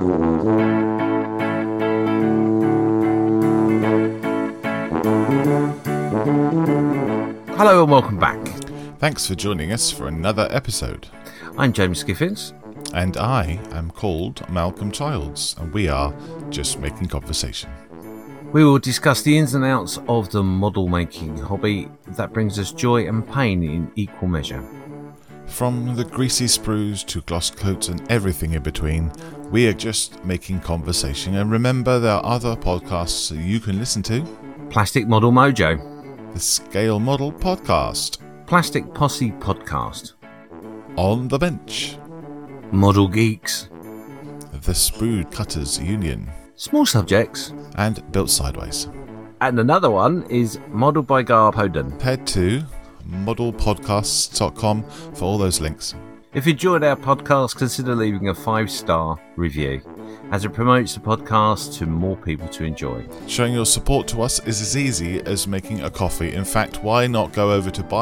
Hello and welcome back. Thanks for joining us for another episode. I'm James Skiffins. And I am called Malcolm Childs, and we are just making conversation. We will discuss the ins and outs of the model making hobby that brings us joy and pain in equal measure. From the greasy sprues to gloss coats and everything in between, we are just making conversation. And remember, there are other podcasts that you can listen to. Plastic Model Mojo. The Scale Model Podcast. Plastic Posse Podcast. On the Bench. Model Geeks. The Sprue Cutters Union. Small Subjects. And Built Sideways. And another one is Model by Gar Poden. Head to modelpodcasts.com for all those links. If you enjoyed our podcast, consider leaving a 5-star review, as it promotes the podcast to more people to enjoy. Showing your support to us is as easy as making a coffee. In fact, why not go over to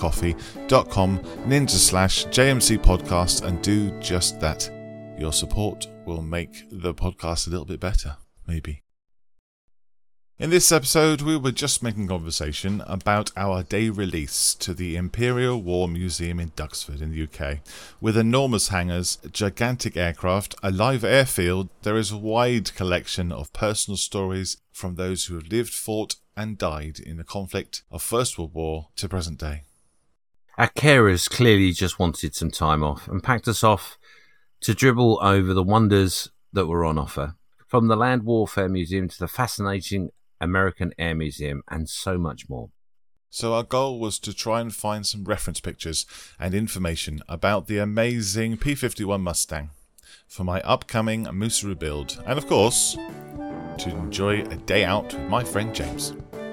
buymeacoffee.com/JMC podcast and do just that. Your support will make the podcast a little bit better, maybe. In this episode, we were just making conversation about our day release to the Imperial War Museum in Duxford in the UK. With enormous hangars, gigantic aircraft, a live airfield, there is a wide collection of personal stories from those who have lived, fought and died in the conflict of First World War to present day. Our carers clearly just wanted some time off and packed us off to dribble over the wonders that were on offer. From the Land Warfare Museum to the fascinating American Air Museum and so much more. So our goal was to try and find some reference pictures and information about the amazing P-51 Mustang for my upcoming Musaru build, and of course, to enjoy a day out with my friend James.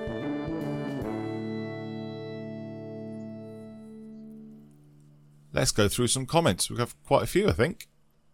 Let's go through some comments. We've got quite a few, I think.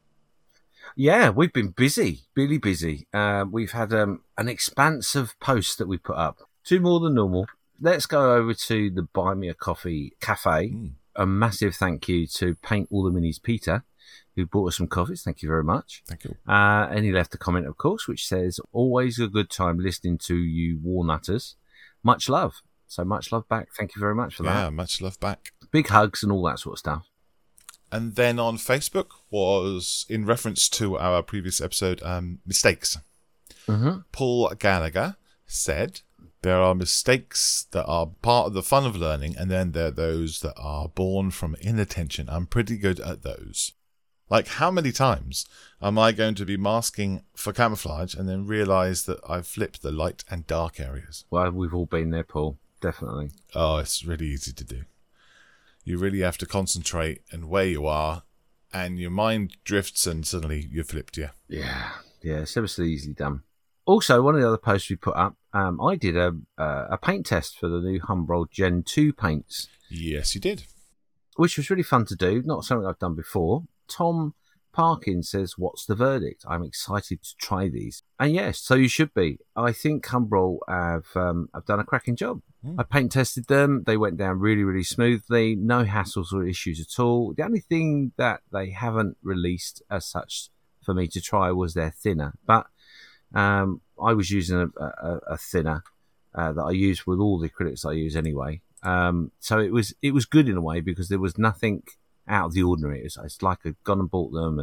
Yeah, we've been busy, really busy. We've had an expanse of posts that we put up, 2 more than normal. Let's go over to the Buy Me a Coffee Cafe. A massive thank you to Paint All the Minis Peter, who bought us some coffees. Thank you very much. Thank you. And he left a comment, of course, which says, always a good time listening to you Warnutters. Much love. So much love back. Thank you very much for that. Yeah, much love back. Big hugs and all that sort of stuff. And then on Facebook was in reference to our previous episode, mistakes. Mm-hmm. Paul Gallagher said, there are mistakes that are part of the fun of learning, and then there are those that are born from inattention. I'm pretty good at those. Like, how many times am I going to be masking for camouflage and then realise that I've flipped the light and dark areas? Well, we've all been there, Paul. Definitely. Oh, it's really easy to do. You really have to concentrate and where you are, and your mind drifts and suddenly you've flipped, yeah. Yeah, so easily done. Also, one of the other posts we put up, I did a paint test for the new Humbrol Gen 2 paints. Yes, you did. Which was really fun to do, not something I've done before. Tom Parkin says, what's the verdict? I'm excited to try these. And yes, so you should be. I think Humbrol have done a cracking job. I paint tested them. They went down really, really smoothly. No hassles or issues at all. The only thing that they haven't released as such for me to try was their thinner. But I was using a thinner that I use with all the acrylics I use anyway. So it was good in a way because there was nothing out of the ordinary. It's like I'd gone and bought them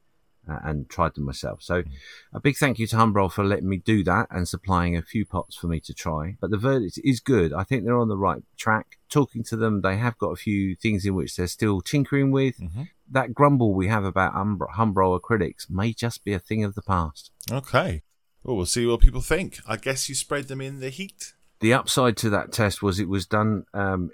and tried them myself. So a big thank you to Humbrol for letting me do that and supplying a few pots for me to try. But the verdict is good. I think they're on the right track. Talking to them, they have got a few things in which they're still tinkering with. Mm-hmm. That grumble we have about Humbrol acrylics may just be a thing of the past. Okay. Well, we'll see what people think. I guess you sprayed them in the heat. The upside to that test was it was done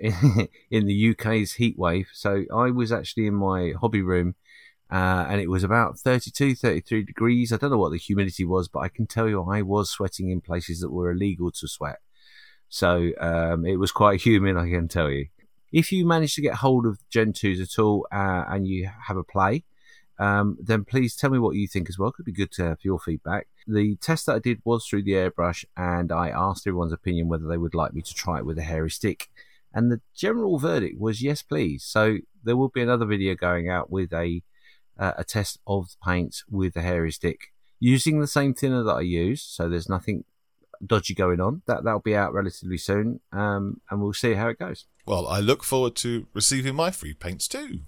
in the UK's heat wave. So I was actually in my hobby room and it was about 32, 33 degrees. I don't know what the humidity was, but I can tell you I was sweating in places that were illegal to sweat. So it was quite humid, I can tell you. If you manage to get hold of Gen 2s at all and you have a play, then please tell me what you think as well. Could be good to have your feedback. The test that I did was through the airbrush, and I asked everyone's opinion whether they would like me to try it with a hairy stick. And the general verdict was yes, please. So there will be another video going out with a a test of the paints with the hairy stick using the same thinner that I used. So there's nothing dodgy going on. That'll be out relatively soon, and we'll see how it goes. Well, I look forward to receiving my free paints too.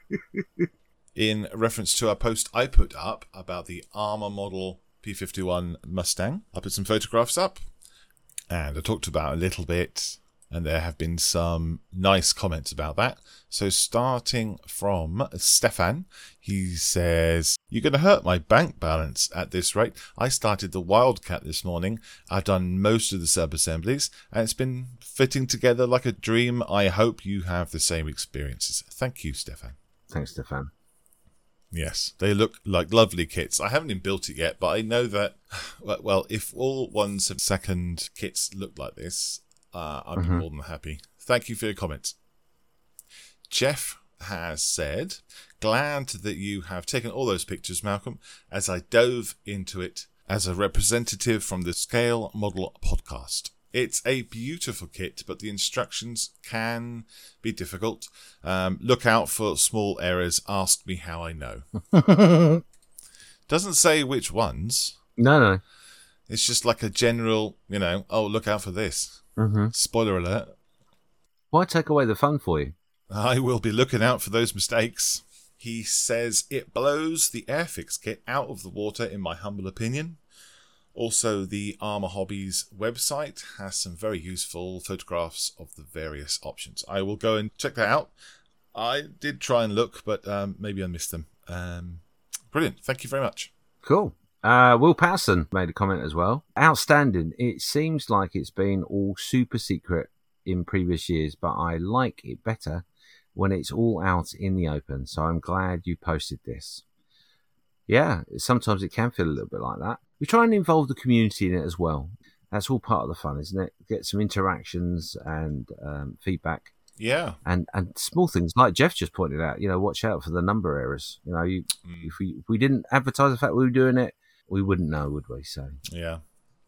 In reference to a post I put up about the Armour model P51 Mustang, I put some photographs up, and I talked about a little bit, and there have been some nice comments about that. So starting from Stefan, he says, "You're going to hurt my bank balance at this rate. I started the Wildcat this morning. I've done most of the sub-assemblies, and it's been fitting together like a dream. I hope you have the same experiences." Thank you, Stefan. Thanks, Stefan. Yes, they look like lovely kits. I haven't even built it yet, but I know that, well, if all 1/2 kits look like this, I'd be more than happy. Thank you for your comments. Jeff has said, "Glad that you have taken all those pictures, Malcolm, as I dove into it as a representative from the Scale Model podcast. It's a beautiful kit, but the instructions can be difficult. Look out for small errors. Ask me how I know." Doesn't say which ones. No. It's just like a general, oh, look out for this. Spoiler alert. Why take away the fun for you? I will be looking out for those mistakes. He says it blows the Airfix kit out of the water, in my humble opinion. Also, the Armour Hobbies website has some very useful photographs of the various options. I will go and check that out. I did try and look, but maybe I missed them. Brilliant. Thank you very much. Cool. Will Patterson made a comment as well. "Outstanding. It seems like it's been all super secret in previous years, but I like it better when it's all out in the open. So I'm glad you posted this." Yeah, sometimes it can feel a little bit like that. We try and involve the community in it as well. That's all part of the fun, isn't it? Get some interactions and feedback. Yeah. And small things like Jeff just pointed out, watch out for the number errors. If we didn't advertise the fact we were doing it, we wouldn't know, would we? So yeah.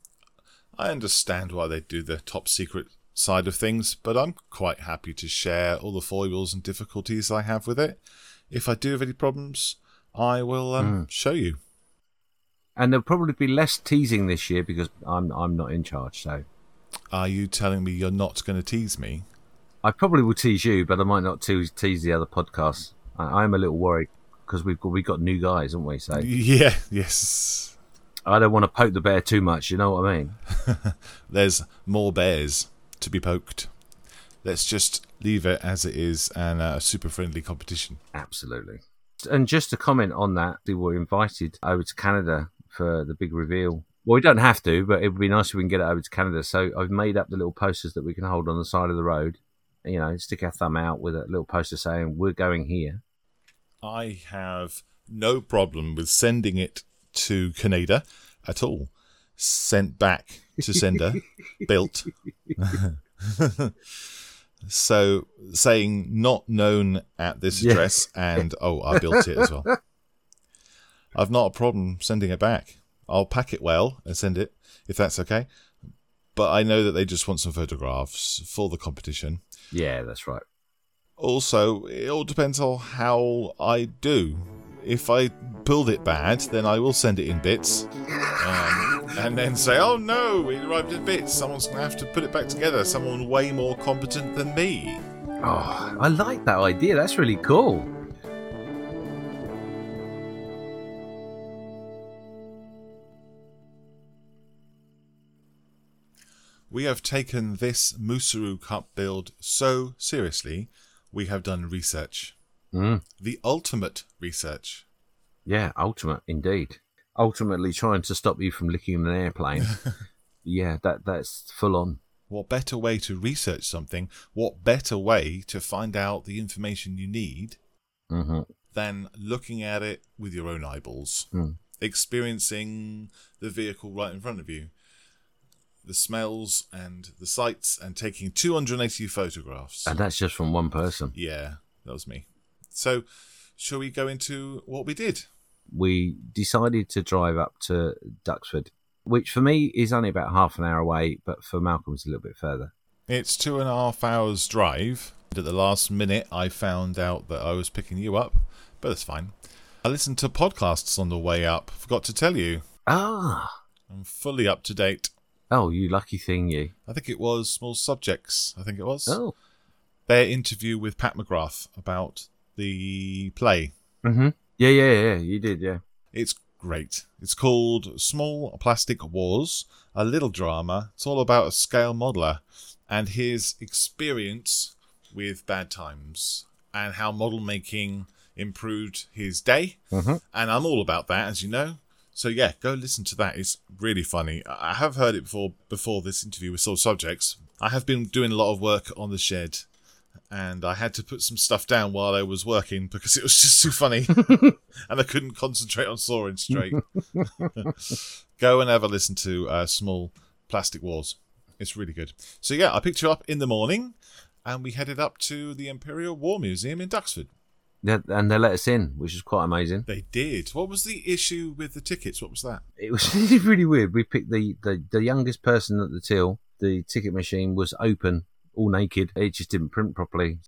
I understand why they do the top secret side of things, but I'm quite happy to share all the foibles and difficulties I have with it. If I do have any problems, I will show you. And there'll probably be less teasing this year because I'm not in charge. So, are you telling me you're not going to tease me? I probably will tease you, but I might not tease the other podcasts. I'm a little worried because we've got new guys, haven't we? So yeah, yes. I don't want to poke the bear too much. You know what I mean? There's more bears to be poked. Let's just leave it as it is and a super friendly competition. Absolutely. And just to comment on that, we were invited over to Canada for the big reveal. Well, we don't have to, but it would be nice if we can get it over to Canada. So I've made up the little posters that we can hold on the side of the road. Stick our thumb out with a little poster saying, "We're going here." I have no problem with sending it to Canada at all. Sent back to sender, built. So saying not known at this address and, I built it as well. I've not a problem sending it back. I'll pack it well and send it, if that's okay. But I know that they just want some photographs for the competition. Yeah, that's right. Also, it all depends on how I do. If I build it bad, then I will send it in bits. And then say, "Oh no, it arrived in bits. Someone's going to have to put it back together. Someone way more competent than me." Oh, I like that idea. That's really cool. We have taken this Musaru Cup build so seriously, we have done research. The ultimate research. Yeah, ultimate, indeed. Ultimately trying to stop you from licking an airplane. Yeah, that's full on. What better way to research something? What better way to find out the information you need than looking at it with your own eyeballs, experiencing the vehicle right in front of you, the smells and the sights, and taking 280 photographs. And that's just from one person. Yeah, that was me. So, shall we go into what we did? We decided to drive up to Duxford, which for me is only about half an hour away, but for Malcolm it's a little bit further. It's 2.5 hours drive. At the last minute, I found out that I was picking you up, but that's fine. I listened to podcasts on the way up. Forgot to tell you. Ah. I'm fully up to date. Oh, you lucky thing, you. I think it was Small Subjects. I think it was. Oh. Their interview with Pat McGrath about the play. Mm-hmm. Yeah. You did, yeah. It's great. It's called Small Plastic Wars, a little drama. It's all about a scale modeler and his experience with bad times and how model making improved his day. Mm-hmm. And I'm all about that, as you know. So yeah, go listen to that. It's really funny. I have heard it before this interview with Small Subjects. I have been doing a lot of work on the shed, and I had to put some stuff down while I was working because it was just too funny. And I couldn't concentrate on sawing straight. Go and have a listen to Small Plastic Wars. It's really good. So yeah, I picked you up in the morning, and we headed up to the Imperial War Museum in Duxford. Yeah, and they let us in, which is quite amazing. They did. What was the issue with the tickets? What was that? It was really weird. We picked the youngest person at the till. The ticket machine was open, all naked. It just didn't print properly.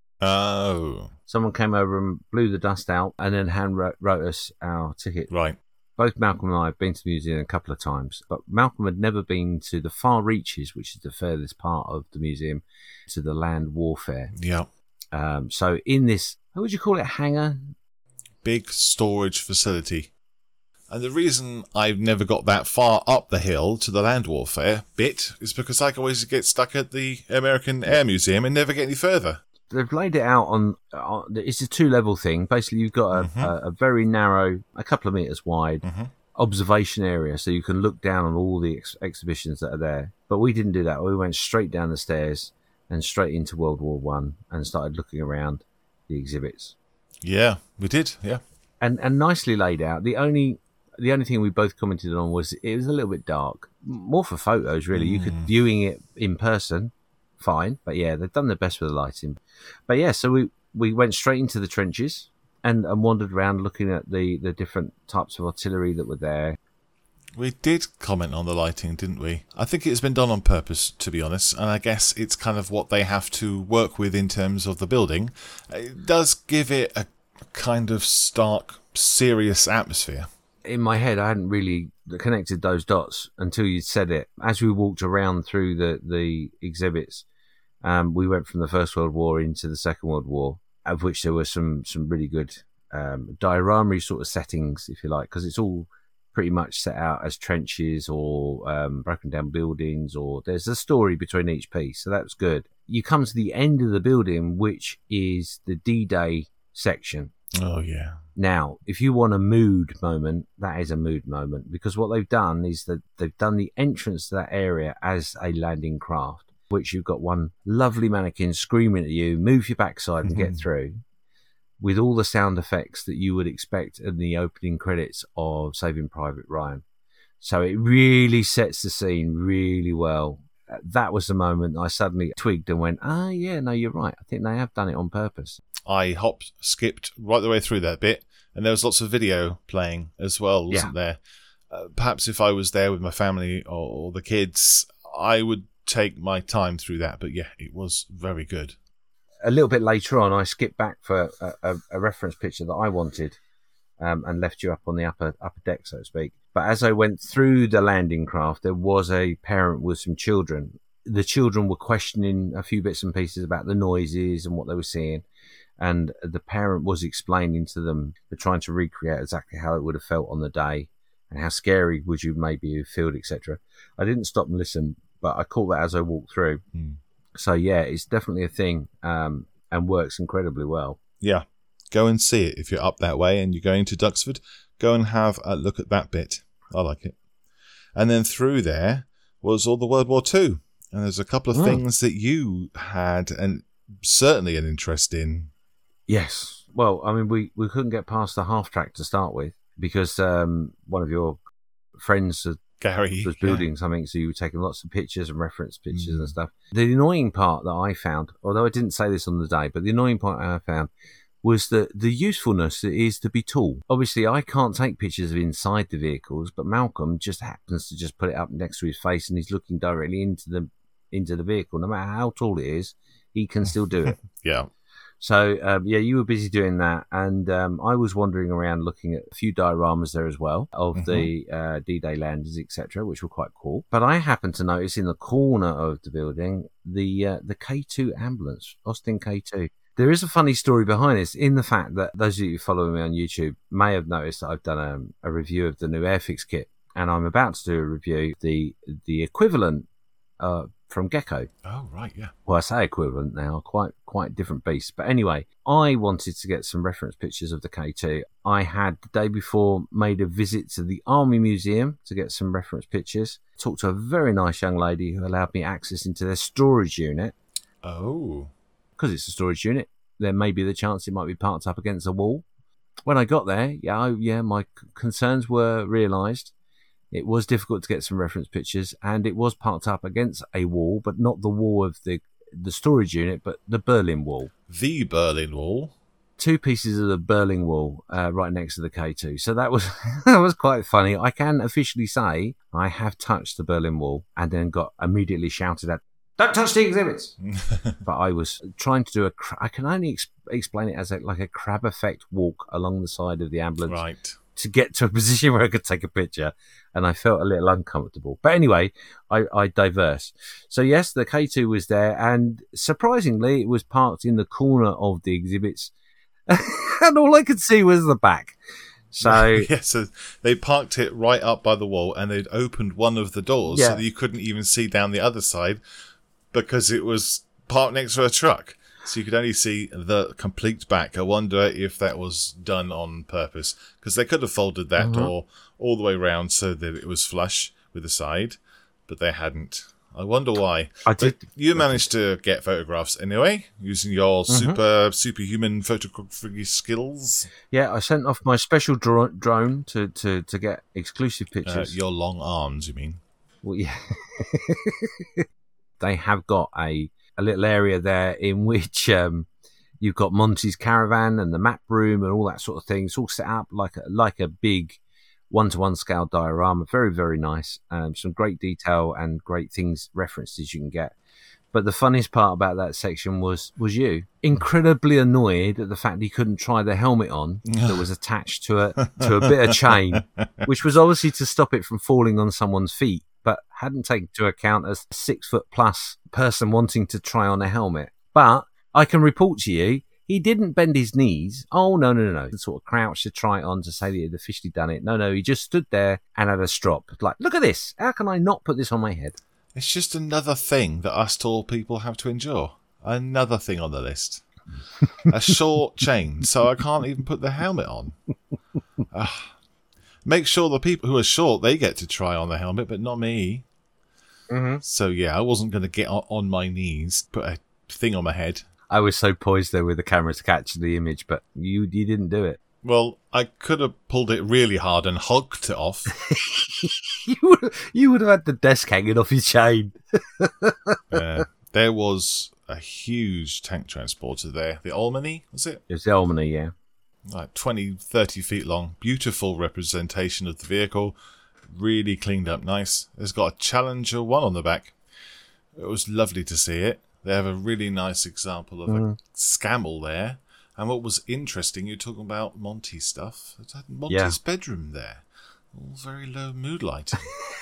Oh. Someone came over and blew the dust out and then hand wrote us our ticket. Right. Both Malcolm and I have been to the museum a couple of times, but Malcolm had never been to the Far Reaches, which is the furthest part of the museum, to the land warfare. Yeah. So in this, how would you call it, hangar? Big storage facility. And the reason I've never got that far up the hill to the land warfare bit is because I always get stuck at the American Air Museum and never get any further. They've laid it out on it's a 2-level thing. Basically, you've got a very narrow, a couple of meters wide observation area, so you can look down on all the exhibitions that are there. But we didn't do that. We went straight down the stairs and straight into World War One and started looking around the exhibits. Yeah, we did. Yeah, and nicely laid out. The only thing we both commented on was it was a little bit dark. More for photos, really. You could viewing it in person, fine. But yeah, they've done their best with the lighting. But yeah, so we went straight into the trenches and wandered around looking at the different types of artillery that were there. We did comment on the lighting, didn't we? I think it's been done on purpose, to be honest, and I guess it's kind of what they have to work with in terms of the building. It does give it a kind of stark, serious atmosphere. In my head, I hadn't really connected those dots until you said it. As we walked around through the exhibits, we went from the First World War into the Second World War, of which there were some really good diorama sort of settings, if you like, because it's all pretty much set out as trenches or broken down buildings, or there's a story between each piece, so that's good. You come to the end of the building, which is the D-Day section. Oh, yeah. Now, if you want a mood moment, that is a mood moment, because what they've done is that they've done the entrance to that area as a landing craft, which you've got one lovely mannequin screaming at you, move your backside and get through, with all the sound effects that you would expect in the opening credits of Saving Private Ryan. So it really sets the scene really well. That was the moment I suddenly twigged and went, yeah, no, you're right. I think they have done it on purpose. I skipped right the way through that bit, and there was lots of video playing as well, wasn't there? Perhaps if I was there with my family or the kids, I would take my time through that. But yeah, it was very good. A little bit later on, I skipped back for a reference picture that I wanted and left you up on the upper deck, so to speak. But as I went through the landing craft, there was a parent with some children. The children were questioning a few bits and pieces about the noises and what they were seeing. And the parent was explaining to them, they're trying to recreate exactly how it would have felt on the day and how scary would you maybe have felt, etc. I didn't stop and listen, but I caught that as I walked through. So yeah, it's definitely a thing and works incredibly well. Yeah, go and see it if you're up that way and you're going to Duxford. Go and have a look at that bit. I like it. And then through there was all the World War II. And there's a couple of things that you had and certainly an interest in. Yes. Well, I mean, we couldn't get past the half track to start with because one of your friends, Gary, was building something, so you were taking lots of pictures and reference pictures and stuff. The annoying part that I found, although I didn't say this on the day, but the annoying part I found was the usefulness that is to be tall. Obviously, I can't take pictures of inside the vehicles, but Malcolm just happens to just put it up next to his face and he's looking directly into the vehicle. No matter how tall it is, he can still do it. Yeah. So, you were busy doing that, and I was wandering around looking at a few dioramas there as well of the D-Day landers, etc., which were quite cool. But I happened to notice in the corner of the building the K2 ambulance, Austin K2. There is a funny story behind this, in the fact that those of you following me on YouTube may have noticed that I've done a review of the new Airfix kit, and I'm about to do a review of the equivalent from Gecko. Oh, right, yeah. Well, I say equivalent now, quite different beasts. But anyway, I wanted to get some reference pictures of the K2. I had, the day before, made a visit to the Army Museum to get some reference pictures. Talked to a very nice young lady who allowed me access into their storage unit. Oh. Because it's a storage unit, there may be the chance it might be parked up against a wall. When I got there, my concerns were realised. It was difficult to get some reference pictures, and it was parked up against a wall, but not the wall of the storage unit, but the Berlin Wall. The Berlin Wall? 2 pieces of the Berlin Wall right next to the K2. So that was that was quite funny. I can officially say I have touched the Berlin Wall and then got immediately shouted at, "Don't touch the exhibits!" But I was trying to do I can only explain it as like a crab effect walk along the side of the ambulance. Right. To get to a position where I could take a picture, and I felt a little uncomfortable. But anyway, I diverse. So yes, the K2 was there, and surprisingly, it was parked in the corner of the exhibits, and all I could see was the back. So so they parked it right up by the wall, and they'd opened one of the doors so that you couldn't even see down the other side because it was parked next to a truck. So you could only see the complete back. I wonder if that was done on purpose, because they could have folded that door all the way around so that it was flush with the side, but they hadn't. I wonder why. But you managed to get photographs anyway, using your superhuman photography skills. Yeah, I sent off my special drone to get exclusive pictures. Your long arms, you mean? Well, yeah. They have got a little area there in which you've got Monty's caravan and the map room and all that sort of thing. It's all set up like a big 1-to-1 scale diorama. Very, very nice. Some great detail and great things, references you can get. But the funniest part about that section was you. Incredibly annoyed at the fact that he couldn't try the helmet on that was attached to a bit of chain, which was obviously to stop it from falling on someone's feet, but hadn't taken into account a 6-foot-plus person wanting to try on a helmet. But I can report to you, he didn't bend his knees. Oh, no. He sort of crouched to try it on to say that he'd officially done it. No, he just stood there and had a strop. Like, look at this. How can I not put this on my head? It's just another thing that us tall people have to endure. Another thing on the list. A short chain, so I can't even put the helmet on. Make sure the people who are short, they get to try on the helmet, but not me. So yeah, I wasn't going to get on my knees, put a thing on my head. I was so poised there with the camera to catch the image, but you didn't do it. Well, I could have pulled it really hard and hogged it off. You would have had the desk hanging off your chain. There was a huge tank transporter there. The Almany, was it? It was the Almany, yeah. Like 20, 30 feet long. Beautiful representation of the vehicle. Really cleaned up nice. It's got a Challenger 1 on the back. It was lovely to see it. They have a really nice example of a Scamble there. And what was interesting, you're talking about Monty stuff. It had Monty's bedroom there. All very low mood lighting.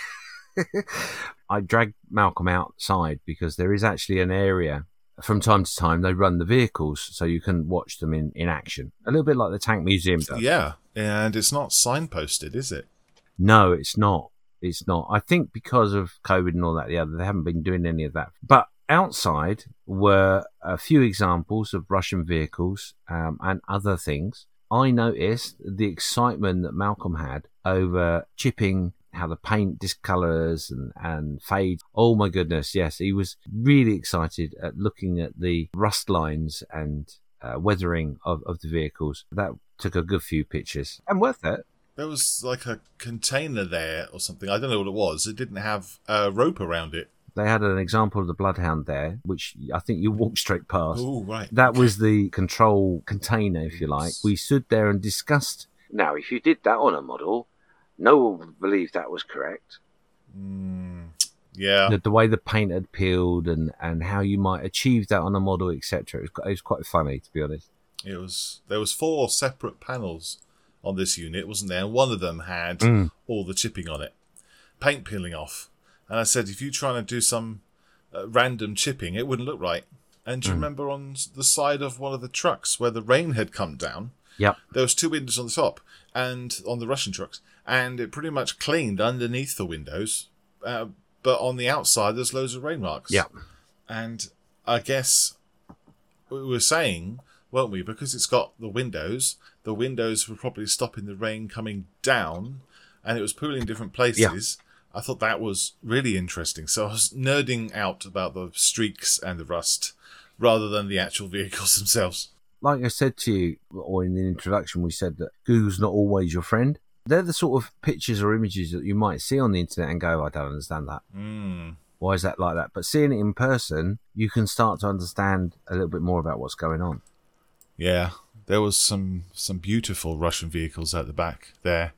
I dragged Malcolm outside because there is actually an area. From time to time, they run the vehicles so you can watch them in action. A little bit like the Tank Museum does. Yeah, and it's not signposted, is it? No, it's not. It's not. I think because of COVID and all that, they haven't been doing any of that. But outside were a few examples of Russian vehicles and other things. I noticed the excitement that Malcolm had over chipping, how the paint discolors and fades. Oh my goodness, yes. He was really excited at looking at the rust lines and weathering of the vehicles. That took a good few pictures. And worth it. There was like a container there or something. I don't know what it was. It didn't have a rope around it. They had an example of the Bloodhound there, which I think you walked straight past. Oh, right. That was the control container, if you like. We stood there and discussed. Now, if you did that on a model, no one would believe that was correct. Yeah. The way the paint had peeled and how you might achieve that on a model, etc. It was quite funny, to be honest. There was 4 separate panels on this unit, wasn't there? And one of them had all the chipping on it, paint peeling off. And I said, if you try to do some random chipping, it wouldn't look right. And do you remember on the side of one of the trucks where the rain had come down? Yep. There was 2 windows on the top and on the Russian trucks, and it pretty much cleaned underneath the windows. But on the outside, there's loads of rain marks. Yep. And I guess we were saying, weren't we, because it's got the windows were probably stopping the rain coming down, and it was pooling in different places. Yeah. I thought that was really interesting. So I was nerding out about the streaks and the rust rather than the actual vehicles themselves. Like I said to you, or in the introduction, we said that Google's not always your friend. They're the sort of pictures or images that you might see on the internet and go, I don't understand that. Why is that like that? But seeing it in person, you can start to understand a little bit more about what's going on. Yeah, there was some beautiful Russian vehicles at the back there.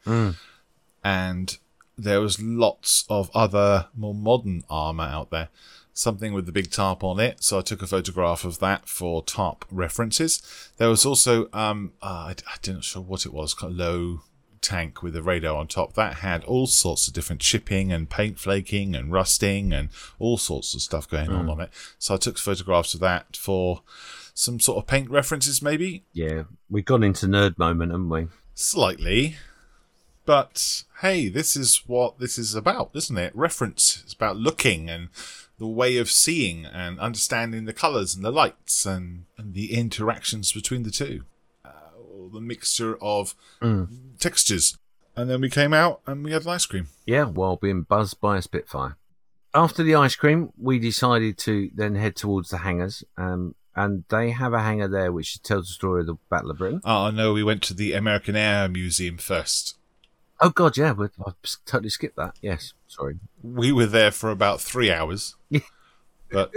And there was lots of other more modern armour out there. Something with the big tarp on it, so I took a photograph of that for tarp references. There was also, I'm not sure what it was, kind of low tank with a radar on top. That had all sorts of different chipping and paint flaking and rusting and all sorts of stuff going on it. So I took photographs of that for some sort of paint references, maybe. Yeah, we've gone into nerd moment, haven't we? Slightly. But, hey, this is what this is about, isn't it? Reference. It's about looking and the way of seeing and understanding the colours and the lights and the interactions between the two. The mixture of textures. And then we came out and we had an ice cream. Yeah, while being buzzed by a Spitfire. After the ice cream, we decided to then head towards the hangars. And they have a hangar there which tells the story of the Battle of Britain. Oh, no, we went to the American Air Museum first. Oh, God, yeah, I totally skipped that. Yes, sorry. We were there for about 3 hours. But,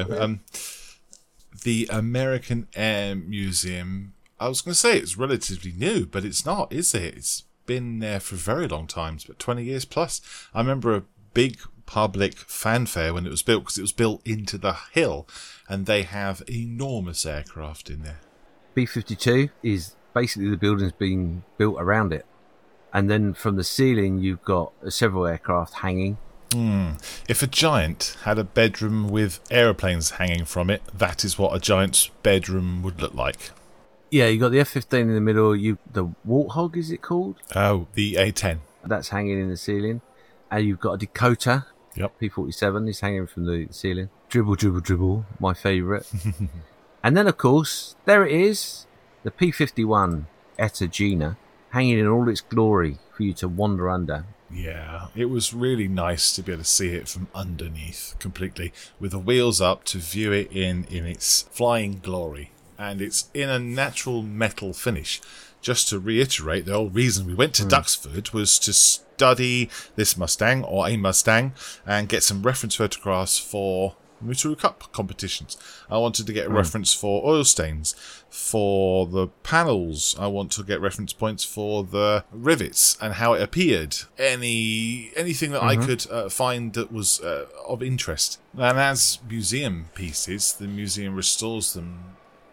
the American Air Museum, I was going to say it's relatively new, but it's not, is it? It's been there for a very long time, but 20 years plus. I remember a big public fanfare when it was built, because it was built into the hill, and they have enormous aircraft in there. B-52 is basically the building's being built around it. And then from the ceiling, you've got several aircraft hanging. If a giant had a bedroom with aeroplanes hanging from it, that is what a giant's bedroom would look like. Yeah, you got the F-15 in the middle. The Warthog, is it called? Oh, the A-10. That's hanging in the ceiling. And you've got a Dakota. Yep. P-47 is hanging from the ceiling. Dribble, dribble, dribble. My favourite. And then, of course, there it is. The P-51 Eta Gina, hanging in all its glory for you to wander under. Yeah, it was really nice to be able to see it from underneath completely, with the wheels up to view it in its flying glory. And it's in a natural metal finish. Just to reiterate, the whole reason we went to Duxford was to study this Mustang, or a Mustang, and get some reference photographs for Muturu Cup competitions. I wanted to get a reference for oil stains. For the panels, I want to get reference points for the rivets and how it appeared. Anything that I could find that was of interest. And as museum pieces, the museum restores them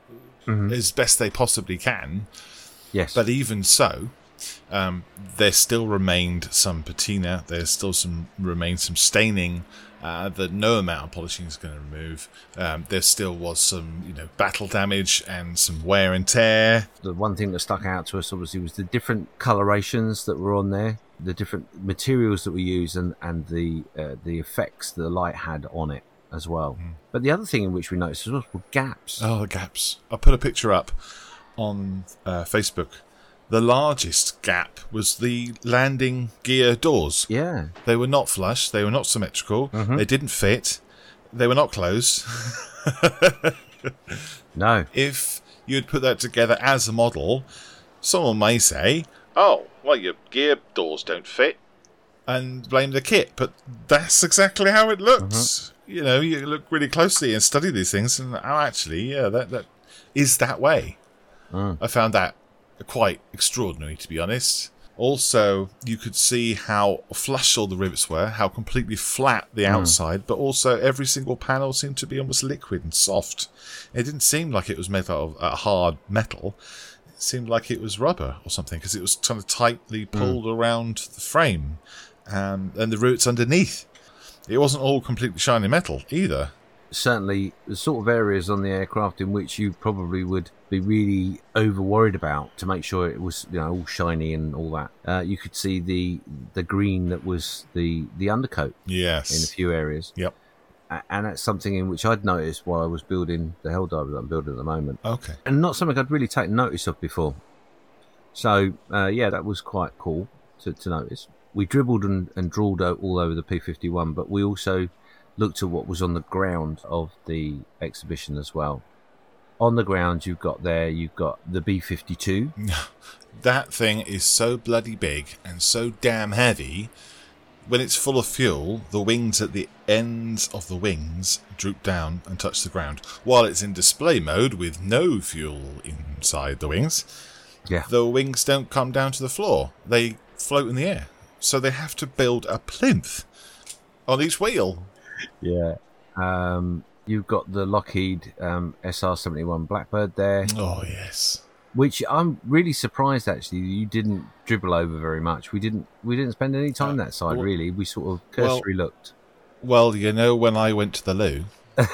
as best they possibly can. Yes. But even so, there still remained some patina. There's still remained some staining that no amount of polishing is going to remove. There still was some, battle damage and some wear and tear. The one thing that stuck out to us, obviously, was the different colorations that were on there, the different materials that we used, and the effects that the light had on it as well. But the other thing in which we noticed as well were gaps. Oh, the gaps. I put a picture up on Facebook. The largest gap was the landing gear doors. Yeah. They were not flush. They were not symmetrical. They didn't fit. They were not closed. No. If you'd put that together as a model, someone may say, oh, well, your gear doors don't fit, and blame the kit. But that's exactly how it looks. You look really closely and study these things, and actually, that is that way. I found that quite extraordinary, to be honest. Also, you could see how flush all the rivets were, how completely flat the outside, but also every single panel seemed to be almost liquid and soft. It didn't seem like it was made out of hard metal. It seemed like it was rubber or something, because it was kind of tightly pulled around the frame and the rivets underneath. It wasn't all completely shiny metal either. Certainly the sort of areas on the aircraft in which you probably would be really over worried about to make sure it was, you know, all shiny and all that. You could see the green that was the undercoat. Yes. In a few areas. Yep. And that's something in which I'd noticed while I was building the Helldiver that I'm building at the moment. Okay. And not something I'd really taken notice of before. So, yeah, that was quite cool to notice. We dribbled and drawled out all over the P-51, but we also looked at what was on the ground of the exhibition as well. On the ground, you've got the B-52. That thing is so bloody big and so damn heavy. When it's full of fuel, the wings at the ends of the wings droop down and touch the ground. While it's in display mode with no fuel inside the wings, the wings don't come down to the floor. They float in the air. So they have to build a plinth on each wheel. Yeah. You've got the Lockheed SR-71 Blackbird there. Oh, yes. Which I'm really surprised, actually, you didn't dribble over very much. We didn't spend any time that side, really. We sort of cursory looked. Well, you know, when I went to the loo...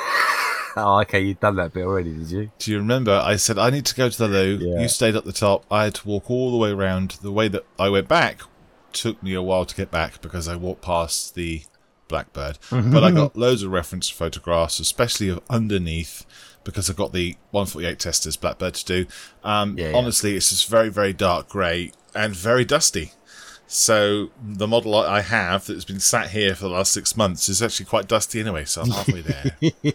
Oh, okay, you'd done that bit already, did you? Do you remember? I said, I need to go to the loo. Yeah. You stayed at the top. I had to walk all the way around. The way that I went back took me a while to get back because I walked past the Blackbird. But I got loads of reference photographs, especially of underneath, because I've got the 148 Testers Blackbird to do. Honestly, it's just very, very dark grey and very dusty. So the model I have that's been sat here for the last 6 months is actually quite dusty anyway, so I'm halfway there.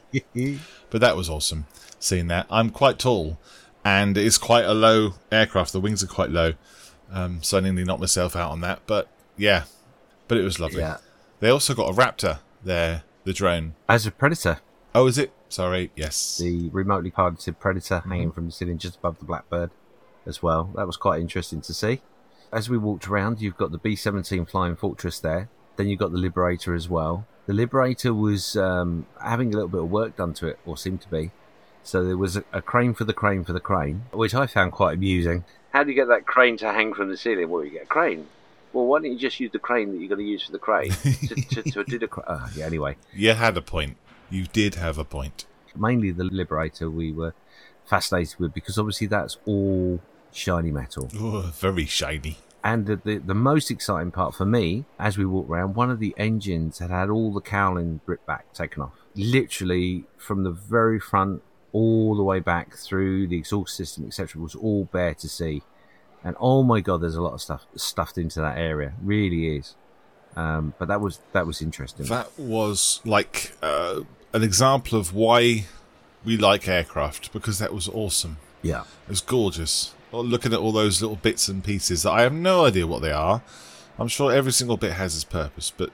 But that was awesome, seeing that. I'm quite tall, and it's quite a low aircraft. The wings are quite low, so I nearly knocked myself out on that. But yeah, but it was lovely. Yeah. They also got a Raptor there, the drone. As a Predator. Oh, is it? Sorry, yes. The remotely piloted Predator hanging from the ceiling just above the Blackbird as well. That was quite interesting to see. As we walked around, you've got the B-17 Flying Fortress there. Then you've got the Liberator as well. The Liberator was having a little bit of work done to it, or seemed to be. So there was a crane for the crane for the crane, which I found quite amusing. How do you get that crane to hang from the ceiling? Well, you get a crane. Well, why don't you just use the crane that you're going to use for the crane to do the yeah, anyway. You had a point. You did have a point. Mainly the Liberator we were fascinated with, because obviously that's all shiny metal. Oh, very shiny. And the most exciting part for me, as we walked around, one of the engines had all the cowling ripped back, taken off. Literally from the very front all the way back through the exhaust system, etc., was all bare to see. And oh my God, there's a lot of stuff stuffed into that area. Really is. But that was interesting. That was like an example of why we like aircraft, because that was awesome. Yeah. It was gorgeous. Looking at all those little bits and pieces that I have no idea what they are. I'm sure every single bit has its purpose, but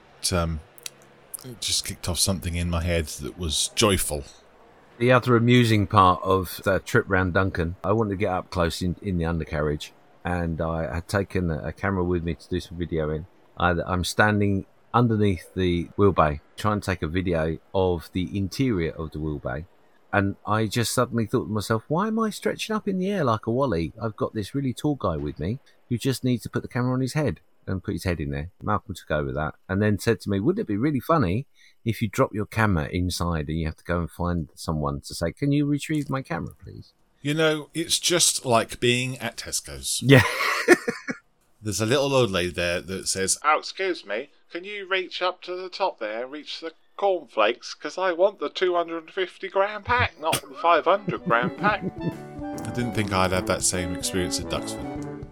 it just kicked off something in my head that was joyful. The other amusing part of the trip round Duncan, I wanted to get up close in the undercarriage, and I had taken a camera with me to do some videoing. I'm standing underneath the wheel bay, trying to take a video of the interior of the wheel bay. And I just suddenly thought to myself, why am I stretching up in the air like a Wally? I've got this really tall guy with me who just needs to put the camera on his head and put his head in there. Malcolm took over that and then said to me, wouldn't it be really funny if you drop your camera inside and you have to go and find someone to say, can you retrieve my camera, please? You know, it's just like being at Tesco's. Yeah. There's a little old lady there that says, oh, excuse me, can you reach up to the top there and reach the cornflakes, because I want the 250 gram pack, not the 500 gram pack. I didn't think I'd have that same experience at Duxford.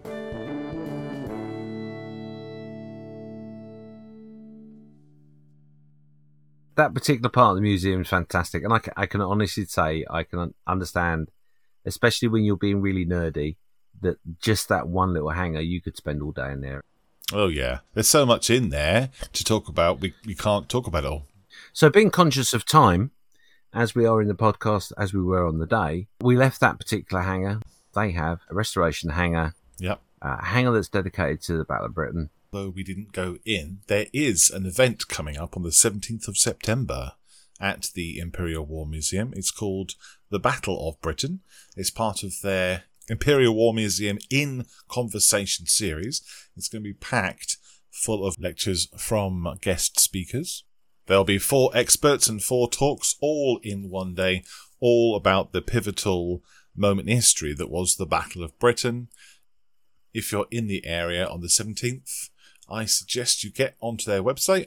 That particular part of the museum is fantastic, and I can honestly say I can understand, especially when you're being really nerdy, that just that one little hangar you could spend all day in there. Oh yeah, there's so much in there to talk about, we can't talk about it all. So being conscious of time, as we are in the podcast, as we were on the day, we left that particular hangar. They have a restoration hangar. Yep. hangar that's dedicated to the Battle of Britain. Though we didn't go in, there is an event coming up on the 17th of September at the Imperial War Museum. It's called The Battle of Britain. It's part of their Imperial War Museum in Conversation series. It's going to be packed full of lectures from guest speakers. There'll be 4 experts and 4 talks all in one day, all about the pivotal moment in history that was the Battle of Britain. If you're in the area on the 17th, I suggest you get onto their website,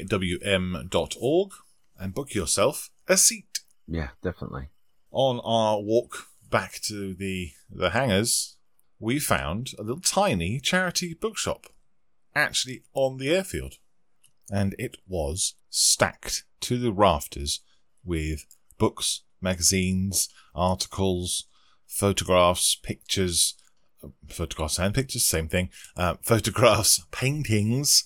iwm.org, and book yourself a seat. Yeah, definitely. On our walk back to the hangars, we found a little tiny charity bookshop, actually on the airfield. And it was stacked to the rafters with books, magazines, articles, photographs, pictures, photographs and pictures, same thing, photographs, paintings,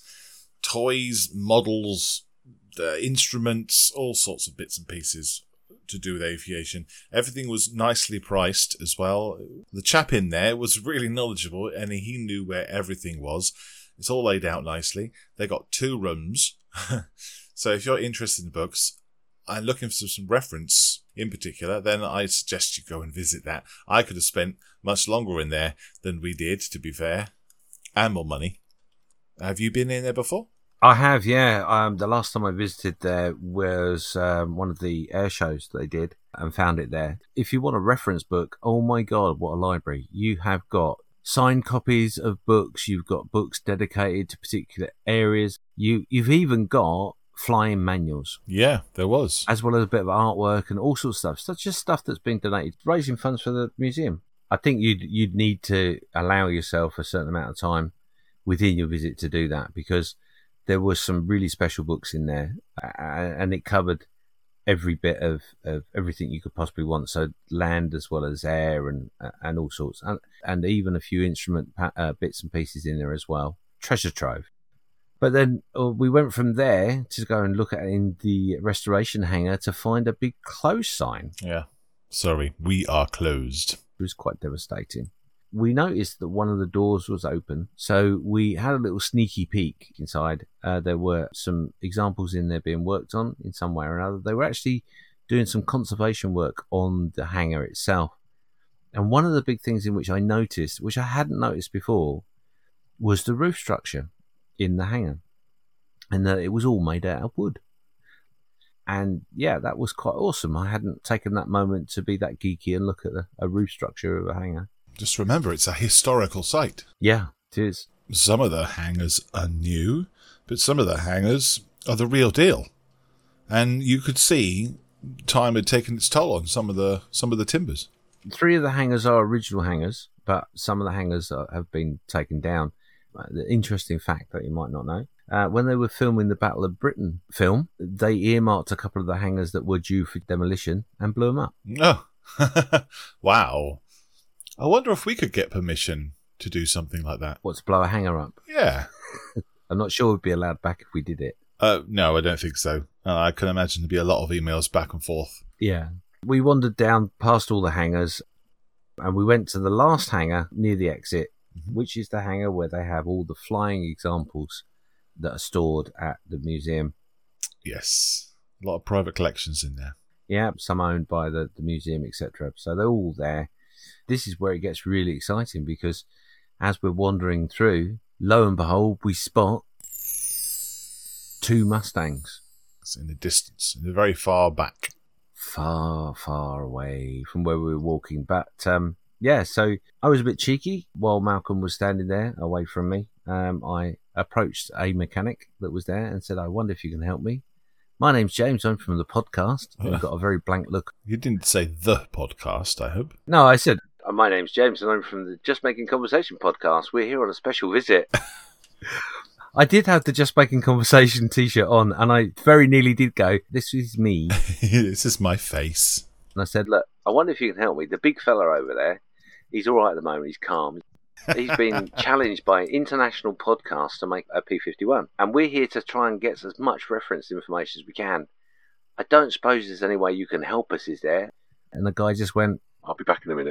toys, models, instruments, all sorts of bits and pieces to do with aviation. Everything was nicely priced as well. The chap in there was really knowledgeable and he knew where everything was. It's all laid out nicely. They got 2 rooms. So if you're interested in books and looking for some reference in particular, then I suggest you go and visit that. I could have spent much longer in there than we did, to be fair, and more money. Have you been in there before? I have, yeah. The last time I visited there was one of the air shows that they did and found it there. If you want a reference book, oh my God, what a library. You have got signed copies of books. You've got books dedicated to particular areas. You've even got flying manuals. Yeah, there was. As well as a bit of artwork and all sorts of stuff. So just stuff that's been donated, raising funds for the museum. I think you'd need to allow yourself a certain amount of time within your visit to do that, because there was some really special books in there, and it covered every bit of everything you could possibly want. So land as well as air and all sorts, and even a few instrument bits and pieces in there as well. Treasure trove. But then we went from there to go and look at in the restoration hangar to find a big close sign. Yeah. Sorry, we are closed. It was quite devastating. We noticed that one of the doors was open, so we had a little sneaky peek inside. There were some examples in there being worked on in some way or another. They were actually doing some conservation work on the hangar itself. And one of the big things in which I noticed, which I hadn't noticed before, was the roof structure in the hangar. And that it was all made out of wood. And yeah, that was quite awesome. I hadn't taken that moment to be that geeky and look at a roof structure of a hangar. Just remember, it's a historical site. Yeah, it is. Some of the hangars are new, but some of the hangars are the real deal. And you could see time had taken its toll on some of the timbers. 3 of the hangars are original hangars, but some of the hangars have been taken down. The interesting fact that you might not know, when they were filming the Battle of Britain film, they earmarked a couple of the hangars that were due for demolition and blew them up. Oh, wow. I wonder if we could get permission to do something like that. What, to blow a hangar up? Yeah. I'm not sure we'd be allowed back if we did it. No, I don't think so. I can imagine there'd be a lot of emails back and forth. Yeah. We wandered down past all the hangars and we went to the last hangar near the exit, which is the hangar where they have all the flying examples that are stored at the museum. Yes. A lot of private collections in there. Yeah, some owned by the museum, etc. So they're all there. This is where it gets really exciting, because as we're wandering through, lo and behold, we spot 2 Mustangs. It's in the distance, in the very far back. Far, far away from where we were walking. But yeah, so I was a bit cheeky while Malcolm was standing there away from me. I approached a mechanic that was there and said, I wonder if you can help me. My name's James, I'm from the podcast. I've got a very blank look. You didn't say the podcast, I hope. No, I said, my name's James and I'm from the Just Making Conversation podcast. We're here on a special visit. I did have the Just Making Conversation t-shirt on, and I very nearly did go, this is me. This is my face. And I said, look, I wonder if you can help me. The big fella over there, he's all right at the moment. He's calm. He's been challenged by international podcasts to make a P-51. And we're here to try and get as much reference information as we can. I don't suppose there's any way you can help us, is there? And the guy just went, I'll be back in a minute.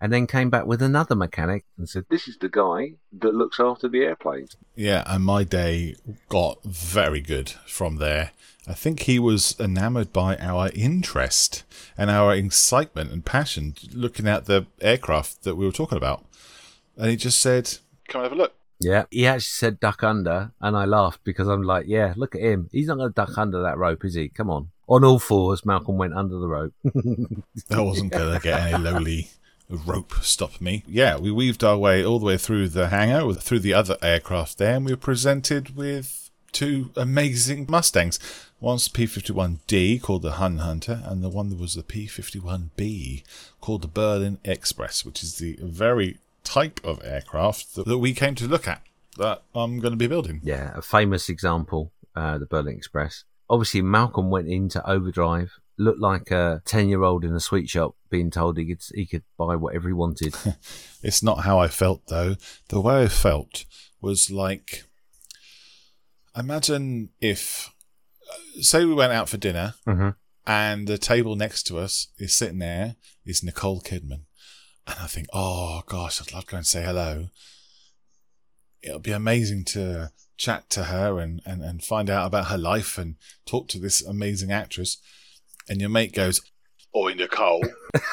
and then came back with another mechanic and said, "This is the guy that looks after the airplanes." Yeah, and my day got very good from there. I think he was enamoured by our interest and our excitement and passion looking at the aircraft that we were talking about. And he just said, "Come and have a look." Yeah, he actually said duck under, and I laughed because I'm like, yeah, look at him. He's not going to duck under that rope, is he? Come on. On all fours, Malcolm went under the rope. I wasn't going to get any lowly rope stop me. Yeah, we weaved our way all the way through the hangar, through the other aircraft there, and we were presented with two amazing Mustangs. One's the P-51D, called the Hun Hunter, and the one that was the P-51B, called the Berlin Express, which is the very type of aircraft that we came to look at, that I'm going to be building. Yeah, a famous example, the Berlin Express. Obviously, Malcolm went into overdrive, looked like a 10-year-old in a sweet shop being told he could buy whatever he wanted. It's not how I felt, though. The way I felt was like, imagine if, say we went out for dinner, and the table next to us is sitting there, is Nicole Kidman. And I think, oh gosh, I'd love to go and say hello. It'll be amazing to chat to her and find out about her life and talk to this amazing actress. And your mate goes, "Oi, Nicole."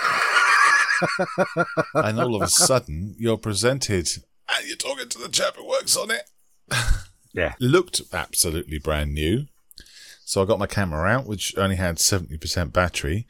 And all of a sudden, you're presented, and you're talking to the chap who works on it. Yeah. Looked absolutely brand new. So I got my camera out, which only had 70% battery,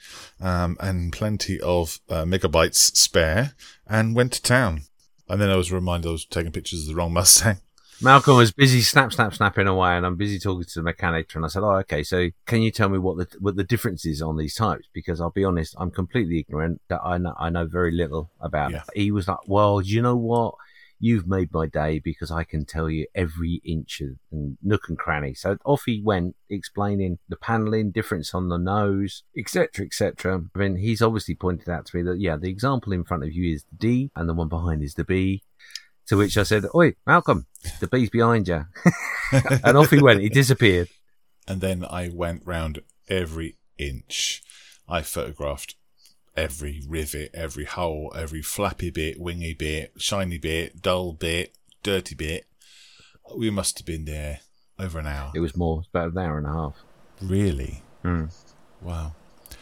and plenty of megabytes spare, and went to town. And then I was reminded I was taking pictures of the wrong Mustang. Malcolm was busy snapping away, and I'm busy talking to the mechanic, and I said, "Oh, okay, so can you tell me what the difference is on these types? Because I'll be honest, I'm completely ignorant. That I know very little about it." He was like, "Well, do you know what? You've made my day because I can tell you every inch of nook and cranny." So off he went, explaining the panelling, difference on the nose, etc., etc. I mean, he's obviously pointed out to me that, yeah, the example in front of you is the D, and the one behind is the B. To which I said, "Oi, Malcolm, the B's behind you." And off he went. He disappeared. And then I went round every inch. I photographed every rivet, every hole, every flappy bit, wingy bit, shiny bit, dull bit, dirty bit. We must have been there over an hour. It was more. It's about an hour and a half. Really? Mm. Wow.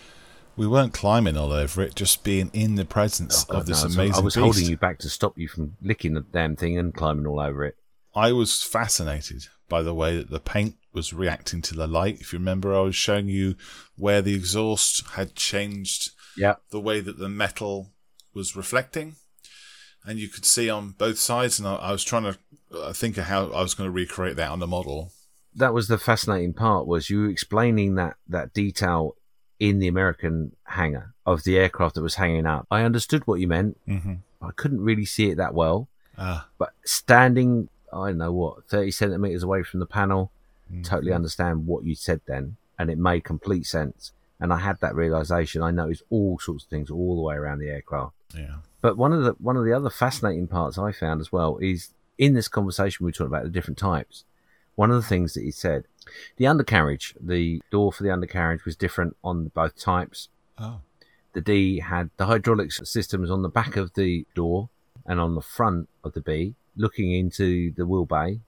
We weren't climbing all over it, just being in the presence of this amazing I was beast. holding you back to stop you from licking the damn thing and climbing all over it. I was fascinated by the way that the paint was reacting to the light. If you remember, I was showing you where the exhaust had changed the way that the metal was reflecting. And you could see on both sides, and I was trying to think of how I was going to recreate that on the model. That was the fascinating part, was you were explaining that detail in the American hangar of the aircraft that was hanging up. I understood what you meant. Mm-hmm. I couldn't really see it that well. But standing, I don't know 30 centimetres away from the panel, totally understand what you said then. And it made complete sense. And I had that realisation. I noticed all sorts of things all the way around the aircraft. Yeah. But one of the other fascinating parts I found as well is in this conversation we talked about the different types. One of the things that he said, the undercarriage, the door for the undercarriage was different on both types. Oh. The D had the hydraulics systems on the back of the door and on the front of the B, looking into the wheel bay.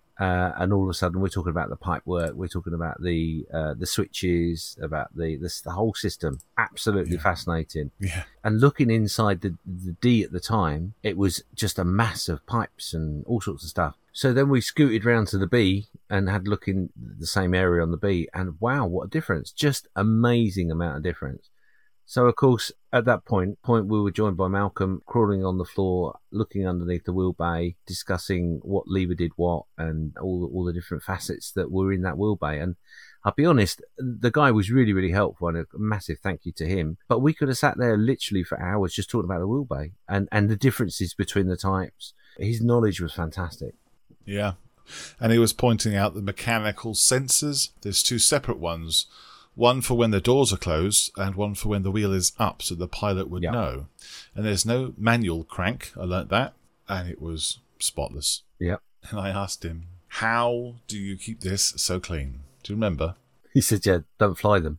And all of a sudden, we're talking about the pipe work. We're talking about the switches, about the whole system. Absolutely fascinating. Yeah. And looking inside the D at the time, it was just a mass of pipes and all sorts of stuff. So then we scooted round to the B and had a look in the same area on the B. And wow, what a difference. Just amazing amount of difference. So, of course, at that point, we were joined by Malcolm, crawling on the floor, looking underneath the wheel bay, discussing what lever did what and all the different facets that were in that wheel bay. And I'll be honest, the guy was really, really helpful, and a massive thank you to him. But we could have sat there literally for hours just talking about the wheel bay and the differences between the types. His knowledge was fantastic. Yeah. And he was pointing out the mechanical sensors. There's two separate ones. One for when the doors are closed and one for when the wheel is up, so the pilot would know. And there's no manual crank. I learnt that. And it was spotless. Yep. And I asked him, how do you keep this so clean? Do you remember? He said, yeah, don't fly them.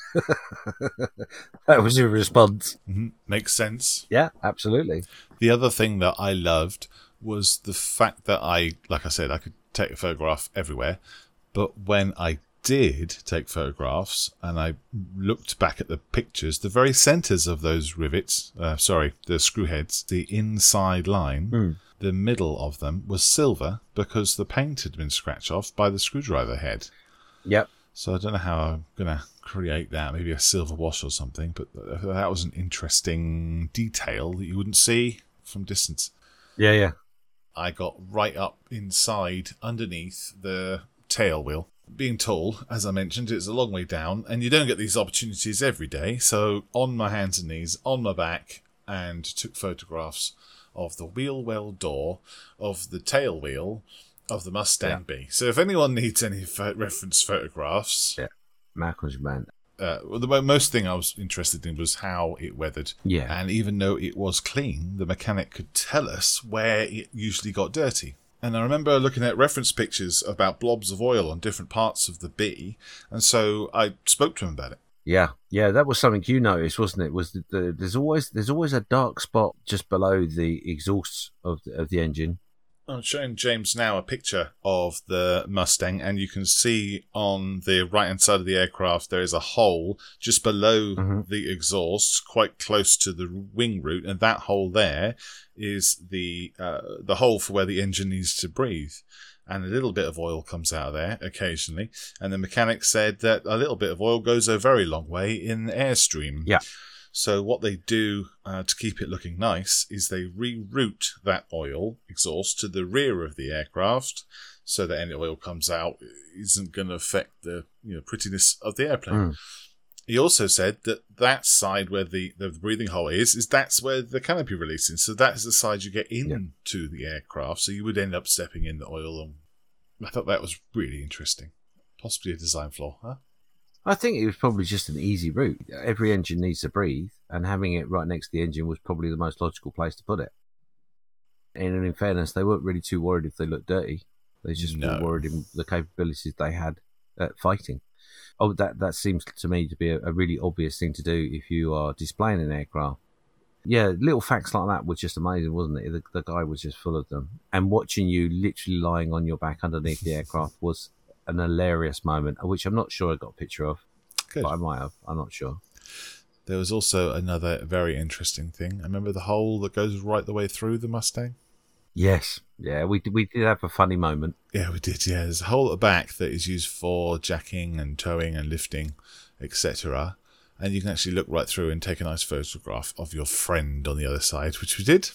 That was your response. Mm-hmm. Makes sense. Yeah, absolutely. The other thing that I loved was the fact that like I said, I could take a photograph everywhere, but when I did take photographs and I looked back at the pictures, the very centres of those rivets, the screw heads, the inside line, the middle of them was silver because the paint had been scratched off by the screwdriver head. Yep. So I don't know how I'm going to create that, maybe a silver wash or something, but that was an interesting detail that you wouldn't see from distance. Yeah, yeah. I got right up inside underneath the tail wheel. Being tall, as I mentioned, it's a long way down, and you don't get these opportunities every day. So on my hands and knees, on my back, and took photographs of the wheel well door, of the tail wheel, of the Mustang B. So if anyone needs any reference photographs... Yeah, Malcolm's man. The most thing I was interested in was how it weathered. Yeah. And even though it was clean, the mechanic could tell us where it usually got dirty. And I remember looking at reference pictures about blobs of oil on different parts of the B, and so I spoke to him about it. Yeah, that was something you noticed, wasn't it? Was there's always a dark spot just below the exhaust of the engine. I'm showing James now a picture of the Mustang, and you can see on the right-hand side of the aircraft there is a hole just below the exhaust, quite close to the wing root, and that hole there is the hole for where the engine needs to breathe. And a little bit of oil comes out of there occasionally, and the mechanic said that a little bit of oil goes a very long way in the airstream. Yeah. So what they do to keep it looking nice is they reroute that oil exhaust to the rear of the aircraft so that any oil comes out isn't going to affect the prettiness of the airplane. He also said that side where the breathing hole is that's where the canopy releases. So that's the side you get into the aircraft. So you would end up stepping in the oil. And I thought that was really interesting. Possibly a design flaw, huh? I think it was probably just an easy route. Every engine needs to breathe, and having it right next to the engine was probably the most logical place to put it. And in fairness, they weren't really too worried if they looked dirty. They just were worried in the capabilities they had at fighting. Oh, that seems to me to be a really obvious thing to do if you are displaying an aircraft. Yeah, little facts like that were just amazing, wasn't it? The guy was just full of them. And watching you literally lying on your back underneath the aircraft was an hilarious moment, which I'm not sure I got a picture of. Good. But I might have. I'm not sure. There was also another very interesting thing. I remember the hole that goes right the way through the Mustang. Yes. Yeah, we did have a funny moment. Yeah, we did. Yeah, there's a hole at the back that is used for jacking and towing and lifting, etc. And you can actually look right through and take a nice photograph of your friend on the other side, which we did.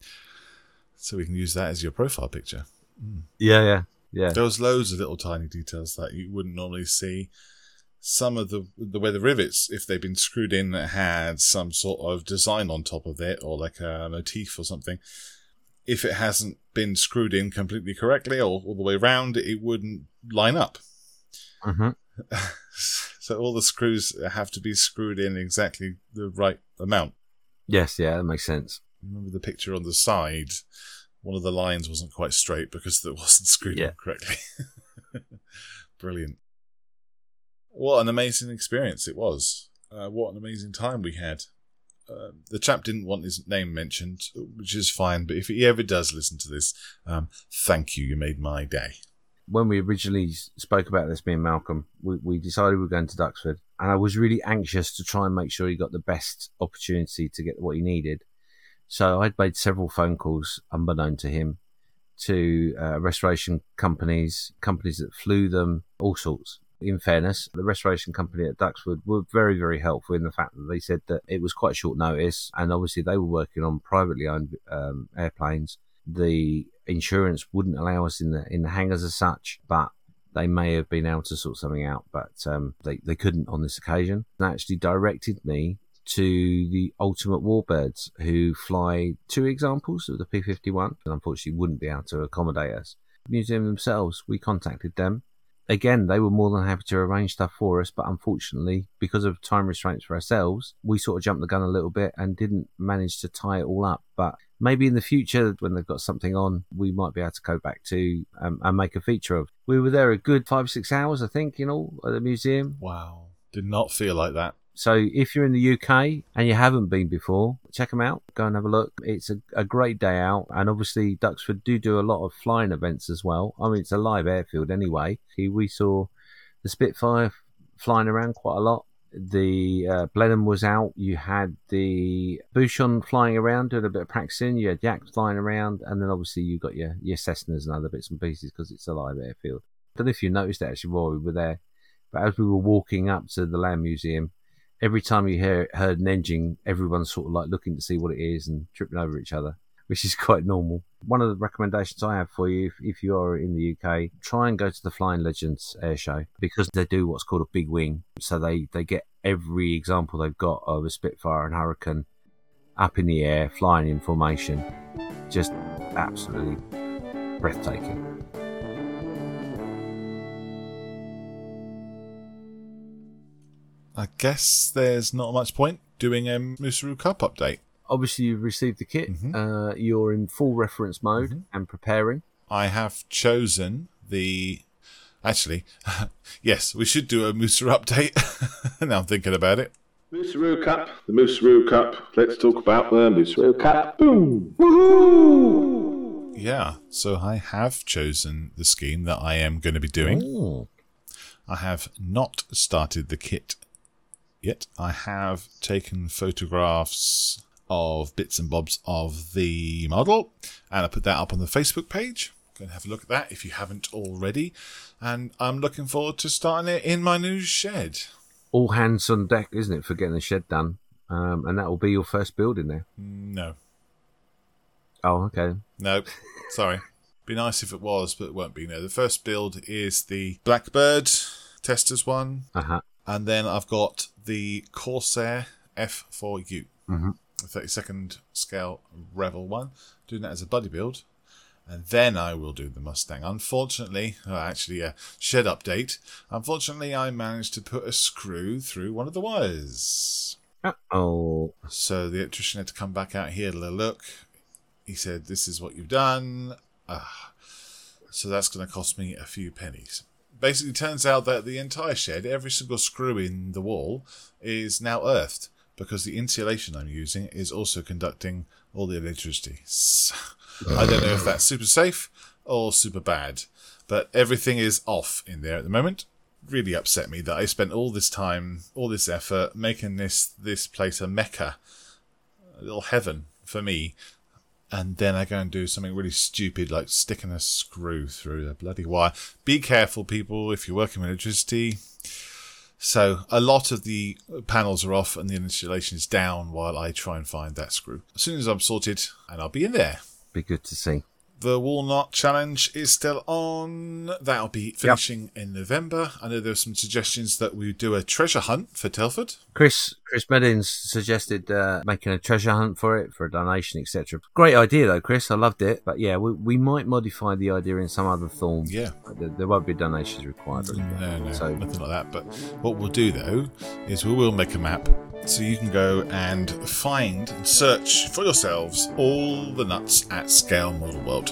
So we can use that as your profile picture. Yeah. There was loads of little tiny details that you wouldn't normally see. Some of the way the rivets, if they've been screwed in, had some sort of design on top of it, or like a motif or something. If it hasn't been screwed in completely correctly or all the way around, it wouldn't line up. So all the screws have to be screwed in exactly the right amount. Yes, yeah, that makes sense. Remember the picture on the side? One of the lines wasn't quite straight because it wasn't screwed in correctly. Brilliant. What an amazing experience it was. What an amazing time we had. The chap didn't want his name mentioned, which is fine, but if he ever does listen to this, thank you. You made my day. When we originally spoke about this, me and Malcolm, we decided we were going to Duxford, and I was really anxious to try and make sure he got the best opportunity to get what he needed. So I'd made several phone calls, unbeknown to him, to restoration companies that flew them, all sorts. In fairness, the restoration company at Duxford were very, very helpful in the fact that they said that it was quite short notice, and obviously they were working on privately owned airplanes. The insurance wouldn't allow us in the hangars as such, but they may have been able to sort something out, but they couldn't on this occasion. They actually directed me to the Ultimate Warbirds, who fly 2 examples of the P-51 and unfortunately wouldn't be able to accommodate us. The museum themselves, we contacted them. Again, they were more than happy to arrange stuff for us, but unfortunately, because of time restraints for ourselves, we sort of jumped the gun a little bit and didn't manage to tie it all up. But maybe in the future, when they've got something on, we might be able to go back to and make a feature of. We were there a good 5-6 hours, I think, in all, at the museum. Wow. Did not feel like that. So if you're in the UK and you haven't been before, check them out. Go and have a look. It's a great day out. And obviously Duxford do a lot of flying events as well. I mean, it's a live airfield anyway. We saw the Spitfire flying around quite a lot. The Blenheim was out. You had the Bouchon flying around, doing a bit of practicing. You had Yak flying around. And then obviously you got your Cessnas and other bits and pieces because it's a live airfield. I don't know if you noticed it actually while we were there. But as we were walking up to the Land Museum, every time you heard an engine, everyone's sort of like looking to see what it is and tripping over each other, which is quite normal. One of the recommendations I have for you, if you are in the UK, try and go to the Flying Legends air show because they do what's called a big wing. So they get every example they've got of a Spitfire and Hurricane up in the air, flying in formation. Just absolutely breathtaking. I guess there's not much point doing a Mooseroo Cup update. Obviously, you've received the kit. Mm-hmm. You're in full reference mode and preparing. I have chosen the... Actually, yes, we should do a Mooseroo update. Now I'm thinking about it. Mooseroo Cup, the Mooseroo Cup. Let's talk about the Mooseroo Cup. Boom! Woohoo! Yeah, so I have chosen the scheme that I am going to be doing. Ooh. I have not started the kit yet. I have taken photographs of bits and bobs of the model, and I put that up on the Facebook page. Go and have a look at that if you haven't already. And I'm looking forward to starting it in my new shed. All hands on deck, isn't it, for getting the shed done? And that will be your first build in there. No. Oh, okay. No, sorry. Be nice if it was, but it won't be. No, the first build is the Blackbird Testers one. Uh-huh. And then I've got the Corsair F4U. Mm-hmm. The 32nd scale Revel one. Doing that as a buddy build. And then I will do the Mustang. Unfortunately, actually a shed update. Unfortunately, I managed to put a screw through one of the wires. Uh-oh. So the electrician had to come back out here to look. He said, "This is what you've done." So that's going to cost me a few pennies. Basically, it turns out that the entire shed, every single screw in the wall, is now earthed because the insulation I'm using is also conducting all the electricity. So, I don't know if that's super safe or super bad, but everything is off in there at the moment. Really upset me that I spent all this time, all this effort, making this place a mecca, a little heaven for me. And then I go and do something really stupid like sticking a screw through the bloody wire. Be careful, people, if you're working with electricity. So a lot of the panels are off and the insulation is down while I try and find that screw. As soon as I'm sorted, and I'll be in there. Be good to see. The Walnut Challenge is still on. That'll be finishing in November. I know there's some suggestions that we do a treasure hunt for Telford. Chris Meddins suggested making a treasure hunt for it, for a donation, etc. Great idea, though, Chris. I loved it. But yeah, we might modify the idea in some other form. Yeah. There won't be donations required. No, so, nothing like that. But what we'll do, though, is we will make a map. So you can go and find and search for yourselves all the nuts at Scale Model World.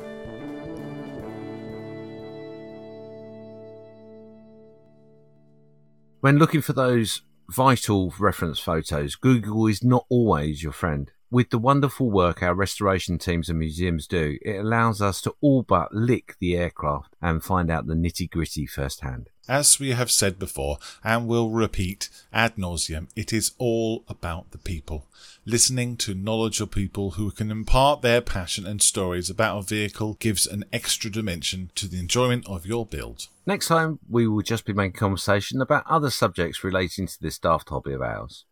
When looking for those vital reference photos, Google is not always your friend. With the wonderful work our restoration teams and museums do, it allows us to all but lick the aircraft and find out the nitty-gritty firsthand. As we have said before, and will repeat ad nauseum, it is all about the people. Listening to knowledgeable people who can impart their passion and stories about a vehicle gives an extra dimension to the enjoyment of your build. Next time, we will just be making conversation about other subjects relating to this daft hobby of ours.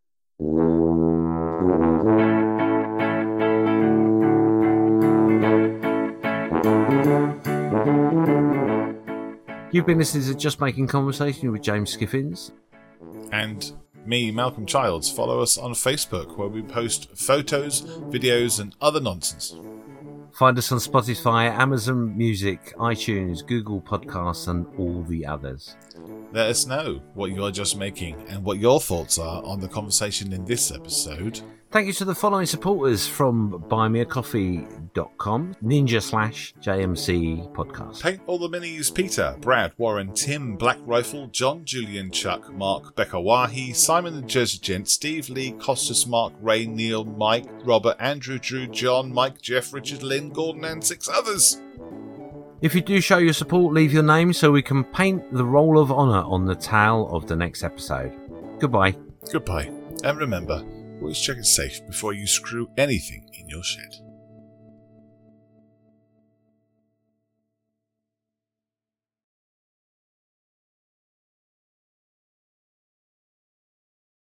You've been listening to Just Making Conversation with James Skiffins. And me, Malcolm Childs. Follow us on Facebook, where we post photos, videos, and other nonsense. Find us on Spotify, Amazon Music, iTunes, Google Podcasts, and all the others. Let us know what you are just making and what your thoughts are on the conversation in this episode. Thank you to the following supporters from buymeacoffee.com, Ninja/JMC Podcast. Paint All the Minis, Peter, Brad, Warren, Tim, Black Rifle, John, Julian, Chuck, Mark, Becca Wahi, Simon the Jersey Gent, Steve Lee, Costas, Mark, Ray, Neil, Mike, Robert, Andrew, Drew, John, Mike, Jeff, Richard, Lynn, Gordon, and 6 others. If you do show your support, leave your name so we can paint the Roll of Honour on the tail of the next episode. Goodbye. Goodbye. And remember, always check it safe before you screw anything in your shed.